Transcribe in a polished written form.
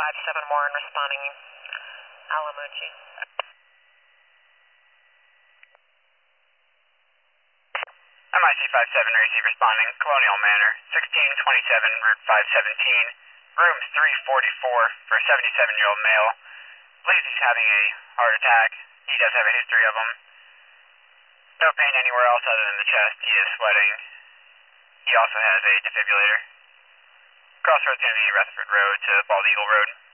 57 Warren responding Alamuchi. MIC 57 receive responding Colonial Manor, 1627 Route 517, room 344 for a 77-year-old male. Believes he's having a heart attack. He does have a history of them. No pain anywhere else other than the chest. He is sweating. He also has a defibrillator. Crossroads going to be Rutherford Road to Bald Eagle Road.